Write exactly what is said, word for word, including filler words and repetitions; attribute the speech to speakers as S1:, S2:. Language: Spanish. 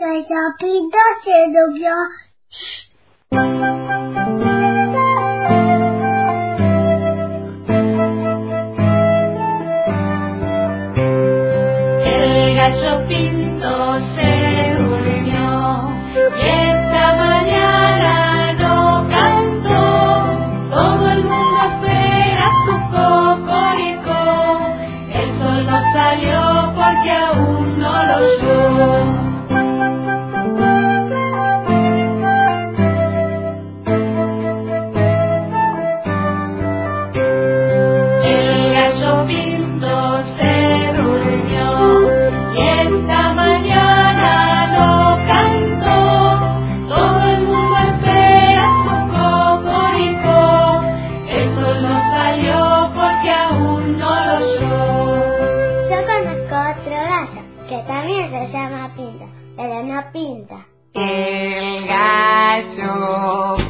S1: gallopito se durmió.
S2: El gallo pinto se durmió y esta mañana no cantó. Todo el mundo espera su cocorico. El sol no salió porque aún no lo oyó.
S1: Que también se llama Pinto, pero no pinta.
S2: El gallo